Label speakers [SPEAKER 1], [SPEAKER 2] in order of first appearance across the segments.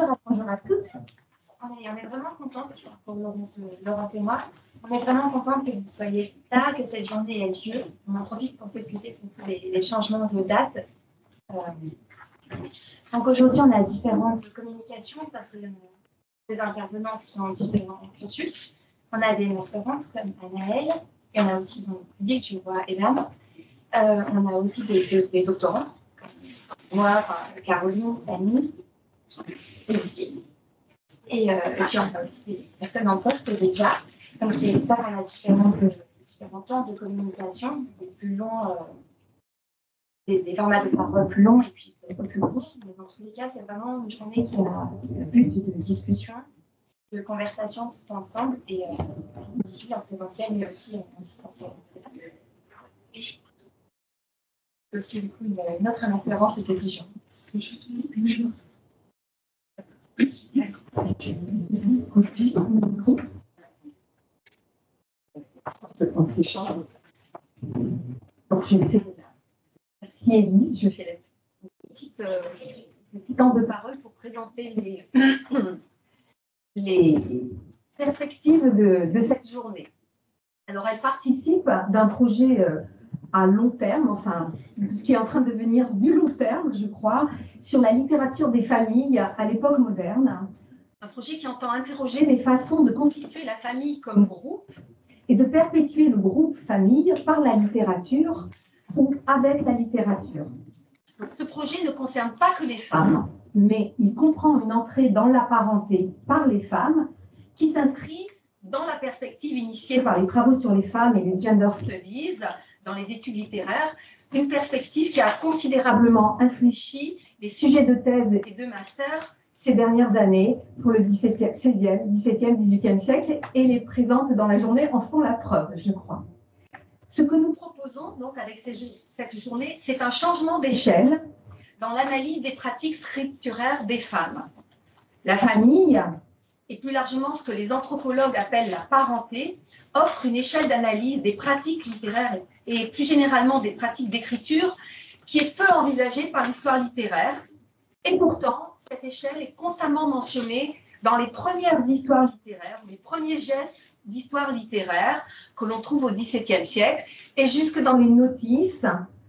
[SPEAKER 1] Bonjour à toutes. On est vraiment contente, pour Laurence et moi, on est vraiment contente que vous soyez là, que cette journée ait lieu. On en profite pour s'excuser pour tous les changements de date. Donc aujourd'hui, on a différentes communications parce que les intervenantes qui ont différents cursus. On a des masterantes comme Anaëlle, et on a aussi dans le public, je vois Hélène. On a aussi des doctorants, comme moi, Caroline, Fanny, et aussi. Et puis on a aussi des personnes en poste déjà. Donc c'est ça qu'on a différents temps de communication, des plus longs, des formats de parole plus longs et puis plus courts. Mais dans tous les cas, c'est vraiment une journée qui a le but de discussion, de conversation tout ensemble, et ici en présentiel, mais aussi en distanciel. C'est aussi du coup une autre masterance, c'était Dijon. Bonjour.
[SPEAKER 2] Donc, je fais, merci Élise, je fais le petit temps de parole pour présenter les perspectives de cette journée. Alors, elle participe d'un projet à long terme, enfin, ce qui est en train de devenir du long terme, je crois, sur la littérature des familles à l'époque moderne. Un projet qui entend interroger les façons de constituer la famille comme groupe et de perpétuer le groupe famille par la littérature ou avec la littérature. Donc, ce projet ne concerne pas que les femmes, mais il comprend une entrée dans la parenté par les femmes qui s'inscrit dans la perspective initiée par les travaux sur les femmes et les gender studies dans les études littéraires, une perspective qui a considérablement infléchi les sujets de thèse et de master ces dernières années pour le 16e, 17e, 18e siècle, et les présentes dans la journée en sont la preuve, je crois. Ce que nous proposons donc avec cette journée, c'est un changement d'échelle dans l'analyse des pratiques scripturaires des femmes. La famille, et plus largement ce que les anthropologues appellent la parenté, offre une échelle d'analyse des pratiques littéraires et plus généralement des pratiques d'écriture qui est peu envisagée par l'histoire littéraire. Et pourtant, cette échelle est constamment mentionnée dans les premières histoires littéraires, les premiers gestes d'histoire littéraire que l'on trouve au XVIIe siècle et jusque dans les notices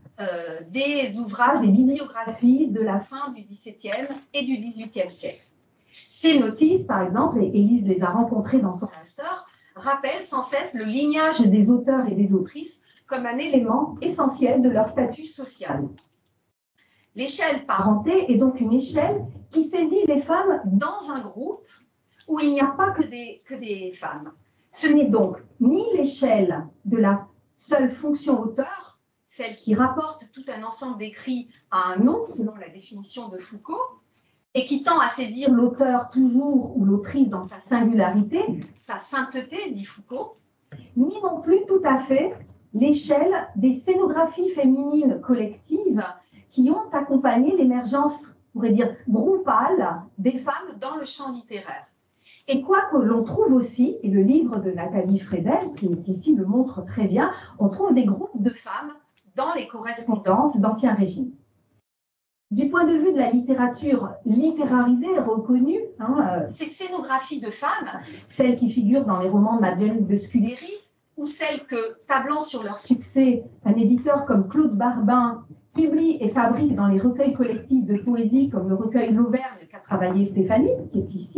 [SPEAKER 2] des ouvrages, des bibliographies de la fin du XVIIe et du XVIIIe siècle. Ces notices, par exemple, et Élise les a rencontrées dans son master, rappellent sans cesse le lignage des auteurs et des autrices comme un élément essentiel de leur statut social. L'échelle parenté est donc une échelle qui saisit les femmes dans un groupe où il n'y a pas que des femmes. Ce n'est donc ni l'échelle de la seule fonction auteur, celle qui rapporte tout un ensemble d'écrits à un nom, selon la définition de Foucault, et qui tend à saisir l'auteur toujours ou l'autrice dans sa singularité, sa sainteté, dit Foucault, ni non plus tout à fait l'échelle des scénographies féminines collectives qui ont accompagné l'émergence, on pourrait dire, groupale des femmes dans le champ littéraire. Et quoique l'on trouve aussi, et le livre de Nathalie Fredel, qui est ici, le montre très bien, on trouve des groupes de femmes dans les correspondances d'Ancien Régime. Du point de vue de la littérature littérarisée, reconnue, ces scénographies de femmes, celles qui figurent dans les romans de Madeleine de Scudéry, ou celles que, tablant sur leur succès, un éditeur comme Claude Barbin publie et fabrique dans les recueils collectifs de poésie, comme le recueil L'Auvergne qu'a travaillé Stéphanie, qui est ici,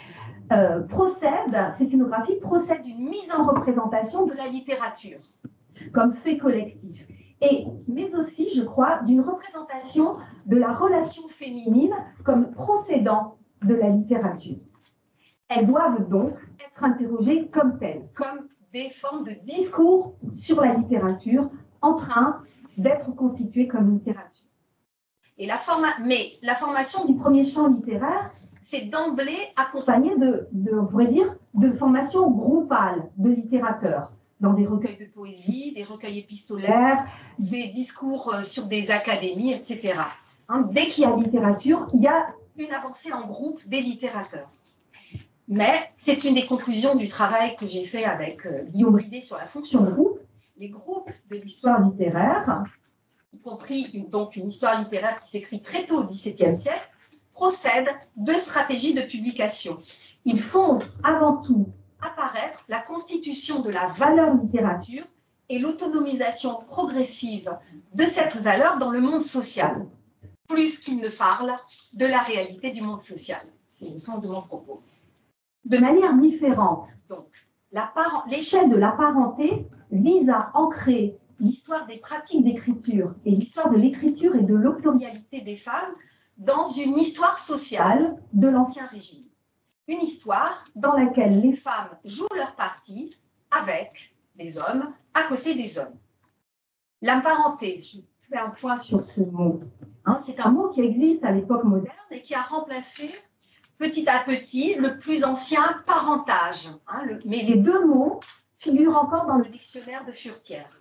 [SPEAKER 2] ces scénographies procèdent d'une mise en représentation de la littérature comme fait collectif. Mais aussi, je crois, d'une représentation de la relation féminine comme procédant de la littérature. Elles doivent donc être interrogées comme telles, comme des formes de discours sur la littérature en train d'être constituées comme littérature. Mais la formation du premier champ littéraire, c'est d'emblée accompagnée on pourrait dire, de formation groupale de littérateurs, dans des recueils de poésie, des recueils épistolaires, des discours sur des académies, etc. Dès qu'il y a littérature, il y a une avancée en groupe des littérateurs. Mais c'est une des conclusions du travail que j'ai fait avec Guillaume Bridet sur la fonction groupe. Les groupes de l'histoire littéraire, y compris donc une histoire littéraire qui s'écrit très tôt au XVIIe siècle, procèdent deux stratégies de publication. Ils font avant tout apparaître la constitution de la valeur littérature et l'autonomisation progressive de cette valeur dans le monde social, plus qu'ils ne parlent de la réalité du monde social. C'est le sens de mon propos. De manière différente, donc, l'échelle de la parenté vise à ancrer l'histoire des pratiques d'écriture et l'histoire de l'écriture et de l'autorialité des femmes dans une histoire sociale de l'Ancien Régime. Une histoire dans laquelle les femmes jouent leur partie avec les hommes, à côté des hommes. La parenté, je fais un point sur ce mot, c'est un mot qui existe à l'époque moderne et qui a remplacé petit à petit le plus ancien parentage. Mais les deux mots figurent encore dans le dictionnaire de Furetière.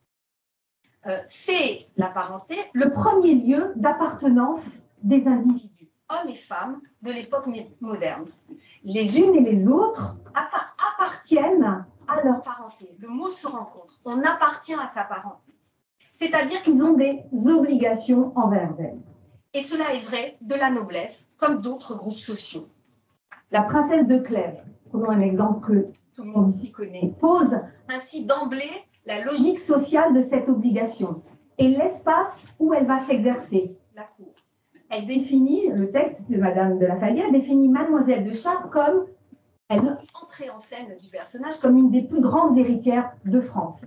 [SPEAKER 2] C'est la parenté, le premier lieu d'appartenance des individus, hommes et femmes, de l'époque moderne. Les unes et les autres appartiennent à leur parenté. Le mot se rencontre. On appartient à sa parenté. C'est-à-dire qu'ils ont des obligations envers elles. Et cela est vrai de la noblesse, comme d'autres groupes sociaux. La princesse de Clèves, prenons un exemple que tout le monde ici connaît, pose ainsi d'emblée la logique sociale de cette obligation et l'espace où elle va s'exercer, la cour. Elle définit, le texte de Madame de La Fayette définit Mademoiselle de Chartres comme, elle entrait en scène du personnage comme une des plus grandes héritières de France.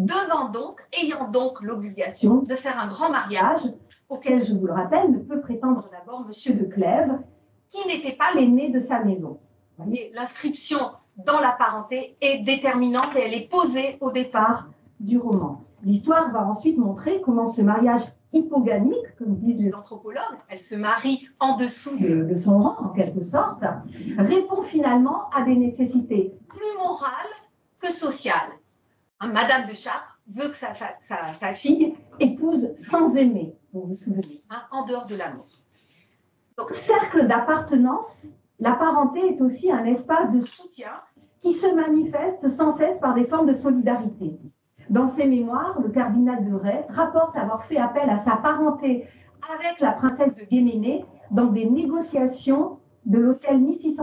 [SPEAKER 2] Ayant donc l'obligation de faire un grand mariage, auquel, je vous le rappelle, ne peut prétendre d'abord Monsieur de Clèves, qui n'était pas l'aîné de sa maison. Vous voyez, l'inscription dans la parenté est déterminante et elle est posée au départ du roman. L'histoire va ensuite montrer comment ce mariage hypogamique, comme disent les anthropologues, elle se marie en dessous de son rang, en quelque sorte, répond finalement à des nécessités plus morales que sociales. Madame de Chartres veut que sa fille épouse sans aimer, vous vous souvenez, en dehors de l'amour. Donc, cercle d'appartenance, la parenté est aussi un espace de soutien qui se manifeste sans cesse par des formes de solidarité. Dans ses mémoires, le cardinal de Rais rapporte avoir fait appel à sa parenté avec la princesse de Guéménée dans des négociations de l'hôtel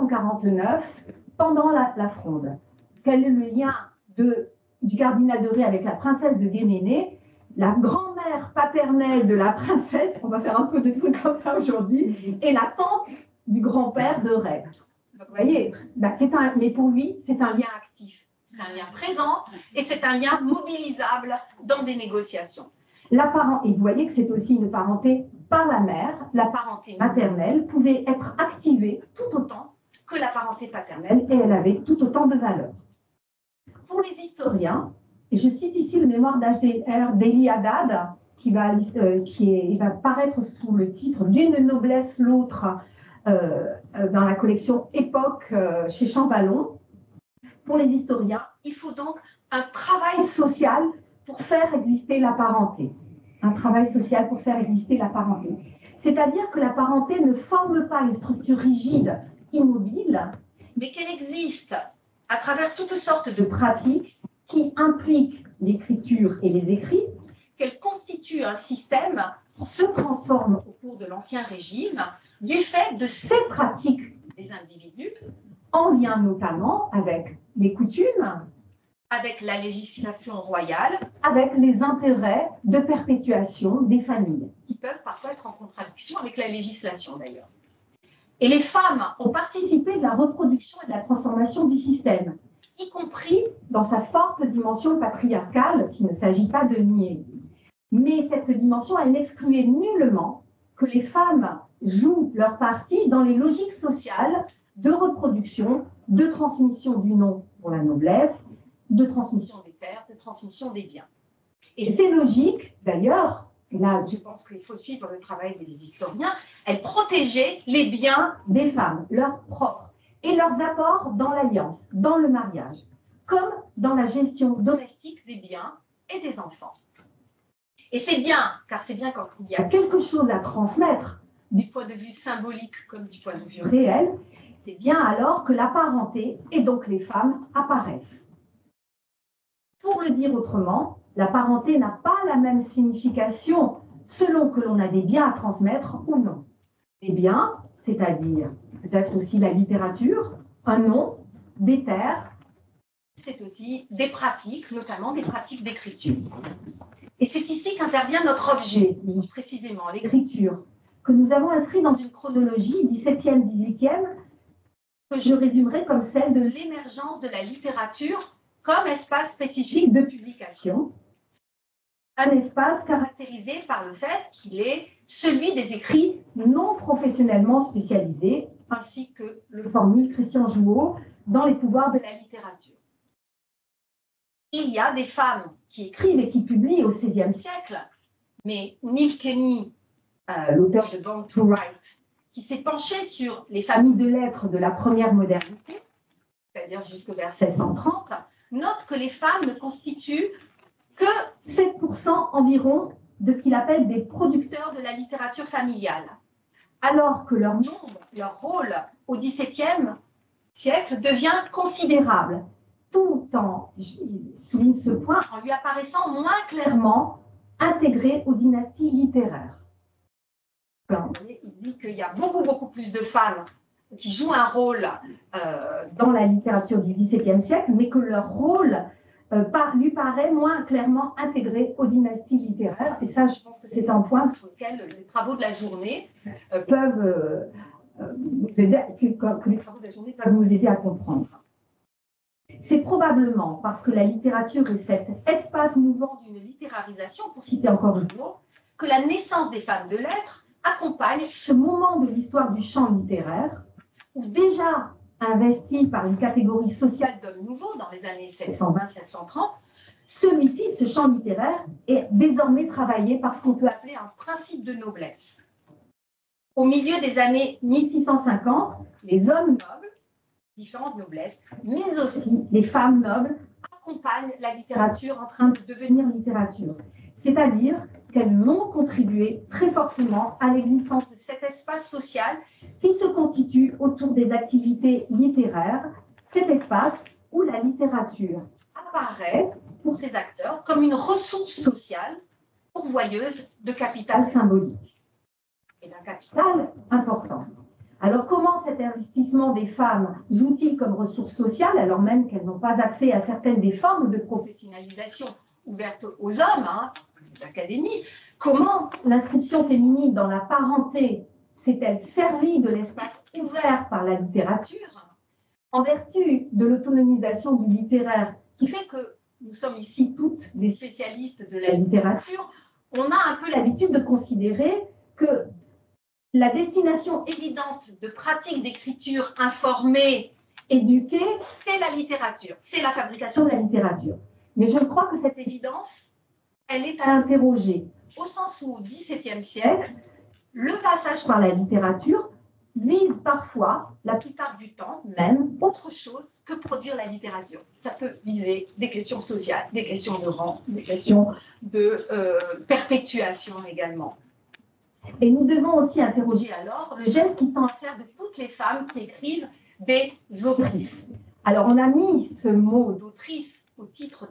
[SPEAKER 2] 1649 pendant la Fronde. Quel est le lien du cardinal de Rais avec la princesse de Guéménée? La grand-mère paternelle de la princesse, on va faire un peu de trucs comme ça aujourd'hui, et la tante du grand-père de Rais. Vous voyez, mais pour lui, c'est un lien actif. C'est un lien présent et c'est un lien mobilisable dans des négociations. Et vous voyez que c'est aussi une parenté par la mère. La parenté maternelle pouvait être activée tout autant que la parenté paternelle et elle avait tout autant de valeur. Pour les historiens, et je cite ici le mémoire d'HDR d'Elie Haddad, qui va paraître sous le titre D'une noblesse l'autre dans la collection Époque chez Champvallon. Pour les historiens, il faut donc un travail social pour faire exister la parenté. Un travail social pour faire exister la parenté. C'est-à-dire que la parenté ne forme pas une structure rigide, immobile, mais qu'elle existe à travers toutes sortes de pratiques qui impliquent l'écriture et les écrits, qu'elle constitue un système qui se transforme au cours de l'Ancien Régime du fait de ces pratiques des individus, en lien notamment avec les coutumes, avec la législation royale, avec les intérêts de perpétuation des familles, qui peuvent parfois être en contradiction avec la législation d'ailleurs. Et les femmes ont participé de la reproduction et de la transformation du système, y compris dans sa forte dimension patriarcale, qu'il ne s'agit pas de nier. Mais cette dimension, elle n'excluait nullement que les femmes jouent leur partie dans les logiques sociales de reproduction, de transmission du nom pour la noblesse, de transmission des terres, de transmission des biens. Et ces logiques, d'ailleurs, là je pense qu'il faut suivre le travail des historiens, elles protégeaient les biens des femmes, leurs propres, et leurs apports dans l'alliance, dans le mariage, comme dans la gestion domestique des biens et des enfants. Et c'est bien, car c'est bien quand il y a quelque chose à transmettre, du point de vue symbolique comme du point de vue réel, c'est bien alors que la parenté et donc les femmes apparaissent. Pour le dire autrement, la parenté n'a pas la même signification selon que l'on a des biens à transmettre ou non. Les biens, c'est-à-dire peut-être aussi la littérature, un nom, des terres, c'est aussi des pratiques, notamment des pratiques d'écriture. Et c'est ici qu'intervient notre objet, précisément l'écriture, que nous avons inscrit dans une chronologie 17e, 18e, que je résumerai comme celle de l'émergence de la littérature comme espace spécifique de publication, un espace caractérisé par le fait qu'il est celui des écrits non professionnellement spécialisés, ainsi que le formule Christian Jouot dans Les pouvoirs de la littérature. Il y a des femmes qui écrivent et qui publient au XVIe siècle, mais Neil Kenny, l'auteur de Born to Write, qui s'est penché sur les familles de lettres de la première modernité, c'est-à-dire jusque vers 1630, note que les femmes ne constituent que 7% environ de ce qu'il appelle des producteurs de la littérature familiale, alors que leur nombre, leur rôle au XVIIe siècle devient considérable, tout en, je souligne ce point, en lui apparaissant moins clairement intégré aux dynasties littéraires. Il dit qu'il y a beaucoup plus de femmes qui jouent un rôle dans la littérature du XVIIe siècle, mais que leur rôle lui paraît moins clairement intégré aux dynasties littéraires. Et ça, je pense que c'est un point sur lequel les travaux de la journée peuvent nous aider, que les travaux de la journée peuvent nous aider à comprendre. C'est probablement parce que la littérature est cet espace mouvant d'une littérarisation, pour citer encore Jouot, que la naissance des femmes de lettres accompagne ce moment de l'histoire du champ littéraire, où déjà investi par une catégorie sociale d'hommes nouveaux dans les années 1620-1630, celui-ci, ce champ littéraire, est désormais travaillé par ce qu'on peut appeler un principe de noblesse. Au milieu des années 1650, les hommes nobles, différentes noblesses, mais aussi les femmes nobles, accompagnent la littérature en train de devenir littérature. C'est-à-dire qu'elles ont contribué très fortement à l'existence de cet espace social qui se constitue autour des activités littéraires, cet espace où la littérature apparaît pour ces acteurs comme une ressource sociale pourvoyeuse de capital symbolique et d'un capital important. Alors comment cet investissement des femmes joue-t-il comme ressource sociale alors même qu'elles n'ont pas accès à certaines des formes de professionnalisation ouvertes aux hommes, les académies? Comment l'inscription féminine dans la parenté s'est-elle servie de l'espace ouvert par la littérature en vertu de l'autonomisation du littéraire qui fait que nous sommes ici toutes des spécialistes de la littérature? On a un peu l'habitude de considérer que la destination évidente de pratiques d'écriture informée, éduquée, c'est la littérature, c'est la fabrication de la littérature. Mais je crois que cette évidence, elle est à interroger, au sens où au XVIIe siècle, le passage par la littérature vise parfois, la plupart du temps même, autre chose que produire la littérature. Ça peut viser des questions sociales, des questions de rang, des questions de perpétuation également. Et nous devons aussi interroger alors le geste qui tend à faire de toutes les femmes qui écrivent des autrices. Alors on a mis ce mot d'autrice dans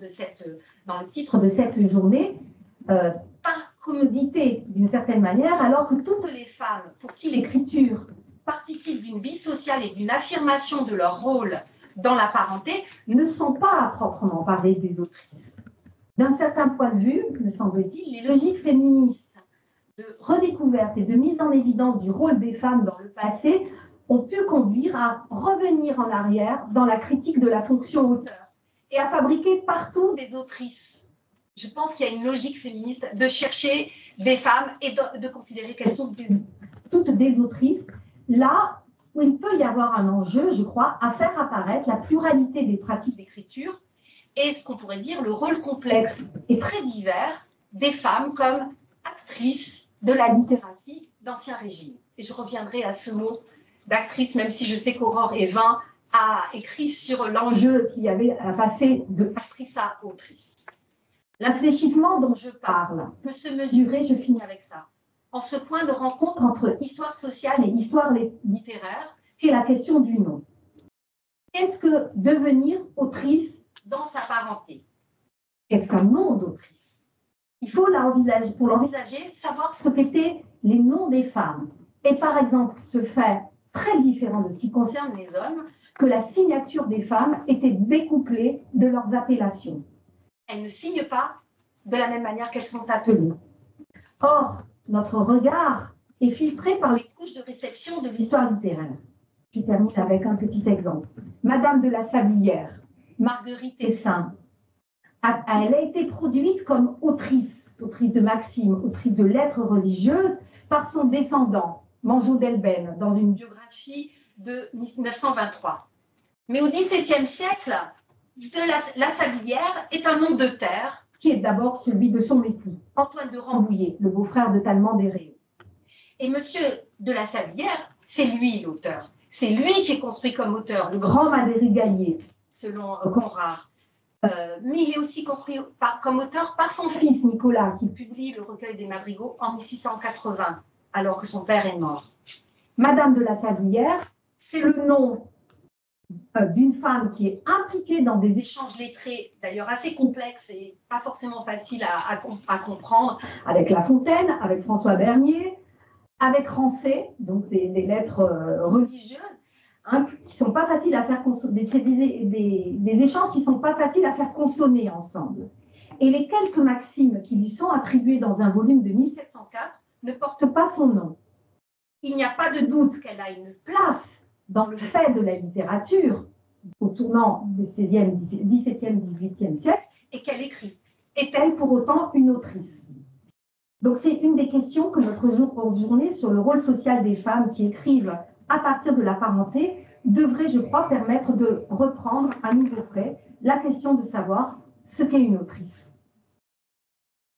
[SPEAKER 2] le titre de cette journée par commodité d'une certaine manière, alors que toutes les femmes pour qui l'écriture participe d'une vie sociale et d'une affirmation de leur rôle dans la parenté ne sont pas à proprement parler des autrices. D'un certain point de vue, me semble-t-il, les logiques féministes de redécouverte et de mise en évidence du rôle des femmes dans le passé ont pu conduire à revenir en arrière dans la critique de la fonction auteur et à fabriquer partout des autrices. Je pense qu'il y a une logique féministe de chercher des femmes et de considérer qu'elles sont toutes des autrices, là où il peut y avoir un enjeu, je crois, à faire apparaître la pluralité des pratiques d'écriture et ce qu'on pourrait dire le rôle complexe et très divers des femmes comme actrices de la littératie d'Ancien Régime. Et je reviendrai à ce mot d'actrice, même si je sais qu'Aurore Evin a écrit sur l'enjeu qu'il y avait à passer de actrice à autrice. L'infléchissement dont je parle peut se mesurer, je finis avec ça, en ce point de rencontre entre histoire sociale et histoire littéraire, qui est la question du nom. Qu'est-ce que devenir autrice dans sa parenté? Qu'est-ce qu'un nom d'autrice? Il faut pour l'envisager, savoir ce qu'étaient les noms des femmes. est par exemple ce fait très différent de ce qui concerne les hommes, que la signature des femmes était découplée de leurs appellations. Elles ne signent pas de la même manière qu'elles sont appelées. Or, notre regard est filtré par les couches de réception de l'histoire littéraire. Je termine avec un petit exemple. Madame de la Sablière, Marguerite Essin, elle a été produite comme autrice de maximes, autrice de lettres religieuses, par son descendant, Manjot d'Elben, dans une biographie de 1923. Mais au XVIIe siècle, la Sablière est un nom de terre qui est d'abord celui de son époux, Antoine de Rambouillet, le beau-frère de Tallemant des Réaux. Et monsieur de la Sablière, c'est lui l'auteur. C'est lui qui est construit comme auteur, le grand madrigalier, selon Conrart. Mais il est aussi construit comme auteur par son fils Nicolas, qui publie le recueil des madrigaux en 1680, alors que son père est mort. Madame de la Sablière, c'est le nom d'une femme qui est impliquée dans des échanges lettrés, d'ailleurs assez complexes et pas forcément faciles à comprendre, avec La Fontaine, avec François Bernier, avec Rancé, donc des lettres religieuses, qui sont pas faciles à faire des échanges qui sont pas faciles à faire consonner ensemble. Et les quelques maximes qui lui sont attribuées dans un volume de 1704 ne portent pas son nom. Il n'y a pas de doute qu'elle a une place dans le fait de la littérature au tournant des 16e, 17e, 18e siècle et qu'elle écrit. Est-elle pour autant une autrice? Donc c'est une des questions que notre journée sur le rôle social des femmes qui écrivent à partir de la parenté devrait, je crois, permettre de reprendre à nouveau près la question de savoir ce qu'est une autrice.